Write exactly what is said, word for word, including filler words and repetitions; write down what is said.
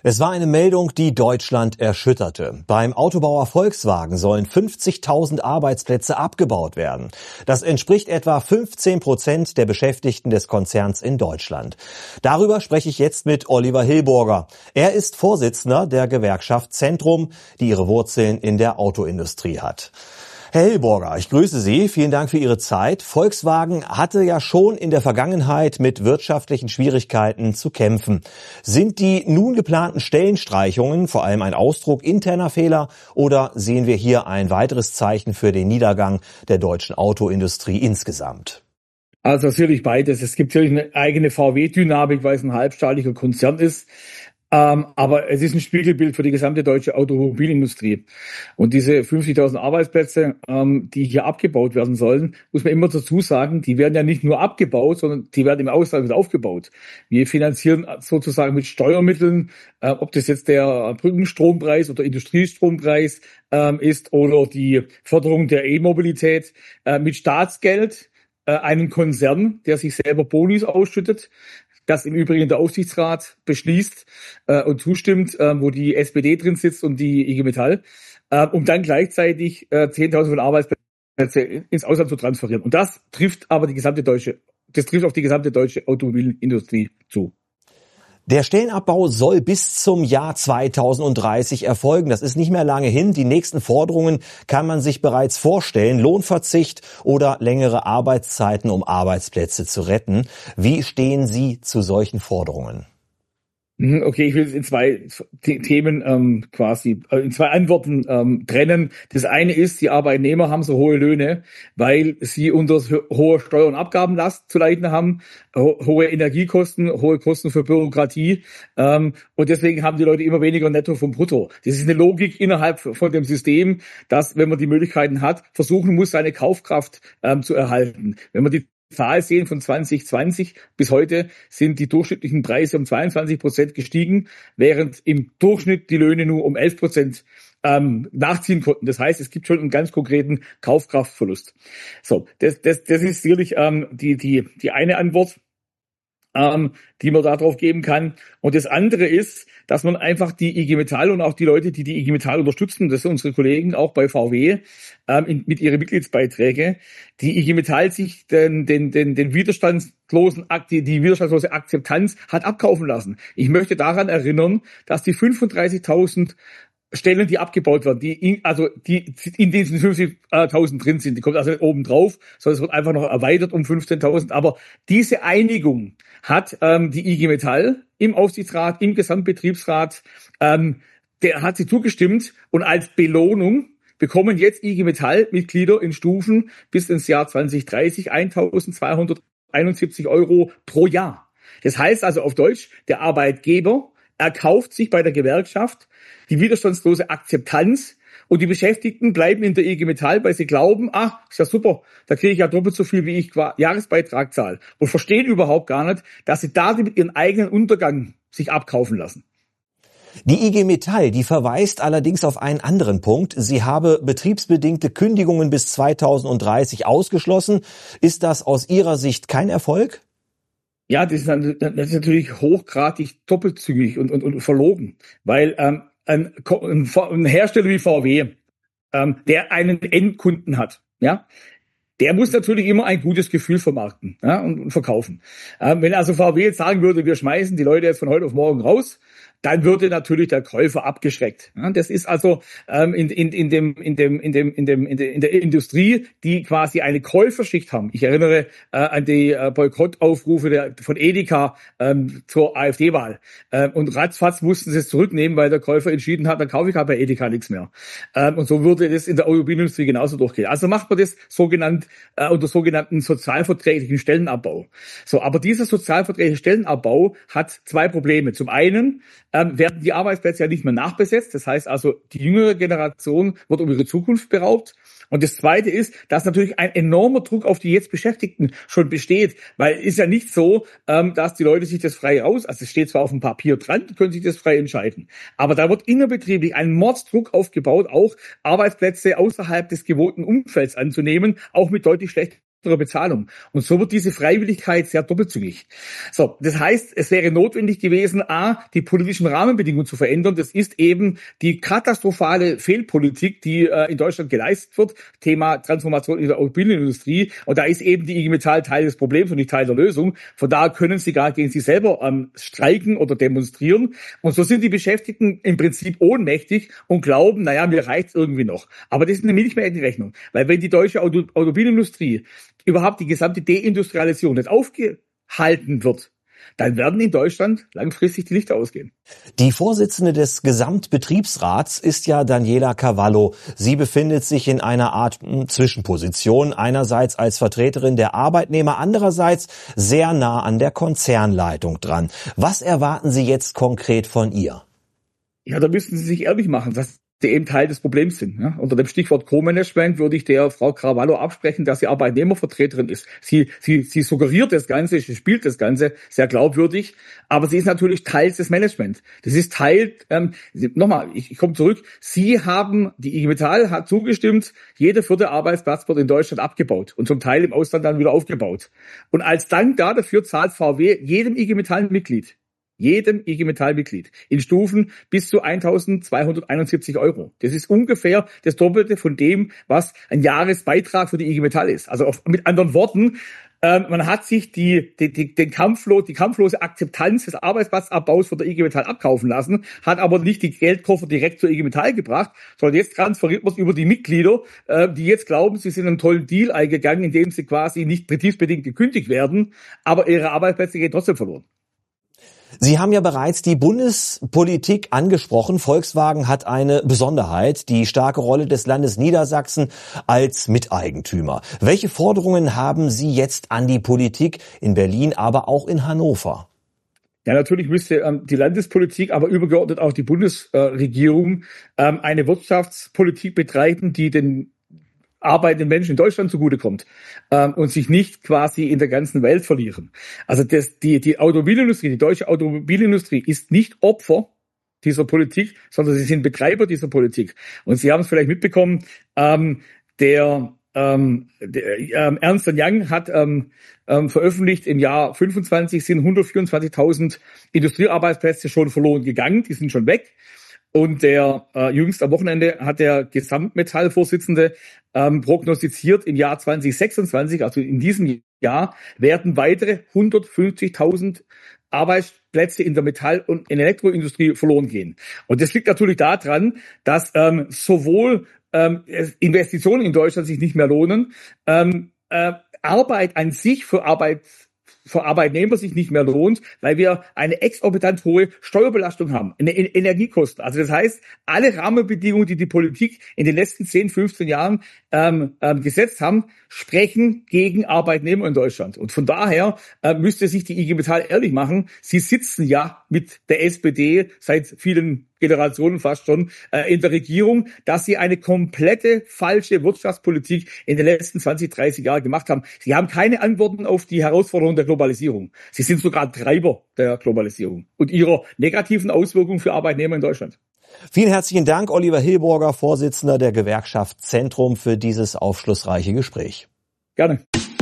Es war eine Meldung, die Deutschland erschütterte. Beim Autobauer Volkswagen sollen fünfzigtausend Arbeitsplätze abgebaut werden. Das entspricht etwa fünfzehn Prozent der Beschäftigten des Konzerns in Deutschland. Darüber spreche ich jetzt mit Oliver Hillburger. Er ist Vorsitzender der Gewerkschaft Zentrum, die ihre Wurzeln in der Autoindustrie hat. Herr Hillburger, ich grüße Sie. Vielen Dank für Ihre Zeit. Volkswagen hatte ja schon in der Vergangenheit mit wirtschaftlichen Schwierigkeiten zu kämpfen. Sind die nun geplanten Stellenstreichungen vor allem ein Ausdruck interner Fehler oder sehen wir hier ein weiteres Zeichen für den Niedergang der deutschen Autoindustrie insgesamt? Also sicherlich beides. Es gibt sicherlich eine eigene V W-Dynamik, weil es ein halbstaatlicher Konzern ist. Ähm, aber es ist ein Spiegelbild für die gesamte deutsche Automobilindustrie. Und diese fünfzigtausend Arbeitsplätze, ähm, die hier abgebaut werden sollen, muss man immer dazu sagen, die werden ja nicht nur abgebaut, sondern die werden im Ausland wieder aufgebaut. Wir finanzieren sozusagen mit Steuermitteln, äh, ob das jetzt der Brückenstrompreis oder Industriestrompreis ähm, ist oder die Förderung der E-Mobilität, äh, mit Staatsgeld, äh, einen Konzern, der sich selber Bonis ausschüttet, das im Übrigen der Aufsichtsrat beschließt äh, und zustimmt, äh, wo die S P D drin sitzt und die I G Metall, äh, um dann gleichzeitig äh, zehntausend von Arbeitsplätze ins Ausland zu transferieren. Und das trifft aber die gesamte deutsche, das trifft auf die gesamte deutsche Automobilindustrie zu. Der Stellenabbau soll bis zum Jahr zweitausenddreißig erfolgen. Das ist nicht mehr lange hin. Die nächsten Forderungen kann man sich bereits vorstellen. Lohnverzicht oder längere Arbeitszeiten, um Arbeitsplätze zu retten. Wie stehen Sie zu solchen Forderungen? Okay, ich will es in zwei Themen ähm, quasi, äh, in zwei Antworten ähm, trennen. Das eine ist, die Arbeitnehmer haben so hohe Löhne, weil sie unter hoher Steuer- und Abgabenlast zu leiden haben, ho hohe Energiekosten, hohe Kosten für Bürokratie ähm, und deswegen haben die Leute immer weniger Netto vom Brutto. Das ist eine Logik innerhalb von dem System, dass, wenn man die Möglichkeiten hat, versuchen muss, seine Kaufkraft ähm, zu erhalten. Wenn man die Zahl sehen von zwanzig zwanzig bis heute sind die durchschnittlichen Preise um zweiundzwanzig Prozent gestiegen, während im Durchschnitt die Löhne nur um elf Prozent ähm, nachziehen konnten. Das heißt, es gibt schon einen ganz konkreten Kaufkraftverlust. So, das, das, das ist sicherlich ähm, die, die, die eine Antwort, ähm, die man darauf geben kann. Und das andere ist, dass man einfach die I G Metall und auch die Leute, die die I G Metall unterstützen, das sind unsere Kollegen auch bei V W, ähm, in, mit ihren Mitgliedsbeiträgen, die I G Metall sich den, den, den, den widerstandslosen, die, die widerstandslose Akzeptanz hat abkaufen lassen. Ich möchte daran erinnern, dass die fünfunddreißigtausend Stellen, die abgebaut werden, die in, also die in diesen fünfzigtausend drin sind, die kommt also nicht oben drauf, sondern es wird einfach noch erweitert um fünfzehntausend. Aber diese Einigung hat ähm, die I G Metall im Aufsichtsrat, im Gesamtbetriebsrat, ähm, der hat sie zugestimmt und als Belohnung bekommen jetzt I G Metall-Mitglieder in Stufen bis ins Jahr zweitausenddreißig eintausendzweihunderteinundsiebzig Euro pro Jahr. Das heißt also auf Deutsch, der Arbeitgeber erkauft sich bei der Gewerkschaft die widerstandslose Akzeptanz und die Beschäftigten bleiben in der I G Metall, weil sie glauben, ach, ist ja super, da kriege ich ja doppelt so viel, wie ich Jahresbeitrag zahle und verstehen überhaupt gar nicht, dass sie da mit ihren eigenen Untergang sich abkaufen lassen. Die I G Metall, die verweist allerdings auf einen anderen Punkt. Sie habe betriebsbedingte Kündigungen bis zweitausenddreißig ausgeschlossen. Ist das aus Ihrer Sicht kein Erfolg? Ja, das ist, das ist natürlich hochgradig doppelzügig und, und, und verlogen, weil ähm, ein, ein Hersteller wie V W, ähm, der einen Endkunden hat, ja, der muss natürlich immer ein gutes Gefühl vermarkten, ja, und, und verkaufen. Ähm, wenn also V W jetzt sagen würde, wir schmeißen die Leute jetzt von heute auf morgen raus, dann würde natürlich der Käufer abgeschreckt. Ja, das ist also ähm, in, in, in, dem, in, dem, in, dem, in, dem, in, der, in der Industrie, die quasi eine Käuferschicht haben. Ich erinnere äh, an die äh, Boykottaufrufe der, von Edeka ähm, zur AfD-Wahl. Ähm, und ratzfatz mussten sie es zurücknehmen, weil der Käufer entschieden hat, dann kaufe ich halt bei Edeka nichts mehr. Ähm, und so würde das in der Automobilindustrie genauso durchgehen. Also macht man das sogenannt äh, unter sogenannten sozialverträglichen Stellenabbau. So, aber dieser sozialverträgliche Stellenabbau hat zwei Probleme. Zum einen ähm, werden die Arbeitsplätze ja nicht mehr nachbesetzt. Das heißt also, die jüngere Generation wird um ihre Zukunft beraubt. Und das Zweite ist, dass natürlich ein enormer Druck auf die jetzt Beschäftigten schon besteht, weil es ist ja nicht so, ähm, dass die Leute sich das frei raus, also es steht zwar auf dem Papier dran, können sich das frei entscheiden, aber da wird innerbetrieblich ein Mordsdruck aufgebaut, auch Arbeitsplätze außerhalb des gewohnten Umfelds anzunehmen, auch mit deutlich schlechteren Bezahlung. Und so wird diese Freiwilligkeit sehr doppelzügig. So, das heißt, es wäre notwendig gewesen, a, die politischen Rahmenbedingungen zu verändern. Das ist eben die katastrophale Fehlpolitik, die äh, in Deutschland geleistet wird. Thema Transformation in der Automobilindustrie. Und da ist eben die I G Metall Teil des Problems und nicht Teil der Lösung. Von daher können sie gar gegen sich selber ähm, streiken oder demonstrieren. Und so sind die Beschäftigten im Prinzip ohnmächtig und glauben, naja, mir reicht's irgendwie noch. Aber das ist eine Milchmädchenrechnung. Weil wenn die deutsche Auto Automobilindustrie überhaupt die gesamte Deindustrialisierung nicht aufgehalten wird, dann werden in Deutschland langfristig die Lichter ausgehen. Die Vorsitzende des Gesamtbetriebsrats ist ja Daniela Cavallo. Sie befindet sich in einer Art Zwischenposition, einerseits als Vertreterin der Arbeitnehmer, andererseits sehr nah an der Konzernleitung dran. Was erwarten Sie jetzt konkret von ihr? Ja, da müssten Sie sich ehrlich machen, dass die eben Teil des Problems sind. Ja? Unter dem Stichwort Co-Management würde ich der Frau Cavallo absprechen, dass sie Arbeitnehmervertreterin ist. Sie, sie, sie suggeriert das Ganze, sie spielt das Ganze sehr glaubwürdig, aber sie ist natürlich Teil des Management. Das ist Teil, ähm, nochmal, ich, ich komme zurück, Sie haben, die I G Metall hat zugestimmt, jeder vierte Arbeitsplatz wird in Deutschland abgebaut und zum Teil im Ausland dann wieder aufgebaut. Und als Dank da dafür zahlt V W jedem I G Metall-Mitglied jedem I G Metall-Mitglied in Stufen bis zu eintausendzweihunderteinundsiebzig Euro. Das ist ungefähr das Doppelte von dem, was ein Jahresbeitrag für die I G Metall ist. Also auf, mit anderen Worten, äh, man hat sich die, die, die, den kampflos, die kampflose Akzeptanz des Arbeitsplatzabbaus von der I G Metall abkaufen lassen, hat aber nicht die Geldkoffer direkt zur I G Metall gebracht, sondern jetzt transferiert man es über die Mitglieder, äh, die jetzt glauben, sie sind einen tollen Deal eingegangen, indem sie quasi nicht betriebsbedingt gekündigt werden, aber ihre Arbeitsplätze gehen trotzdem verloren. Sie haben ja bereits die Bundespolitik angesprochen. Volkswagen hat eine Besonderheit, die starke Rolle des Landes Niedersachsen als Miteigentümer. Welche Forderungen haben Sie jetzt an die Politik in Berlin, aber auch in Hannover? Ja, natürlich müsste ähm, die Landespolitik, aber übergeordnet auch die Bundesregierung ähm, eine Wirtschaftspolitik betreiben, die den arbeitenden Menschen in Deutschland zugutekommt ähm, und sich nicht quasi in der ganzen Welt verlieren. Also das, die, die Automobilindustrie, die deutsche Automobilindustrie ist nicht Opfer dieser Politik, sondern sie sind Betreiber dieser Politik. Und Sie haben es vielleicht mitbekommen, ähm, der, ähm, der ähm, Ernst und Young hat ähm, ähm, veröffentlicht, im Jahr fünfundzwanzig sind hundertvierundzwanzigtausend Industriearbeitsplätze schon verloren gegangen, die sind schon weg. Und der äh, jüngst am Wochenende hat der Gesamtmetall-Vorsitzende ähm, prognostiziert, im Jahr zwanzig sechsundzwanzig, also in diesem Jahr, werden weitere hundertfünfzigtausend Arbeitsplätze in der Metall- und in der Elektroindustrie verloren gehen. Und das liegt natürlich daran, dass ähm, sowohl ähm, Investitionen in Deutschland sich nicht mehr lohnen, ähm, äh, Arbeit an sich für Arbeit für Arbeitnehmer sich nicht mehr lohnt, weil wir eine exorbitant hohe Steuerbelastung haben, eine Energiekosten. Also das heißt, alle Rahmenbedingungen, die die Politik in den letzten zehn, fünfzehn Jahren ähm, ähm, gesetzt haben, sprechen gegen Arbeitnehmer in Deutschland. Und von daher äh, müsste sich die I G Metall ehrlich machen, sie sitzen ja mit der S P D seit vielen Generationen fast schon äh, in der Regierung, dass sie eine komplette falsche Wirtschaftspolitik in den letzten zwanzig, dreißig Jahren gemacht haben. Sie haben keine Antworten auf die Herausforderungen der Globalisierung. Sie sind sogar Treiber der Globalisierung und ihrer negativen Auswirkungen für Arbeitnehmer in Deutschland. Vielen herzlichen Dank, Oliver Hilborger, Vorsitzender der Gewerkschaft Zentrum, für dieses aufschlussreiche Gespräch. Gerne.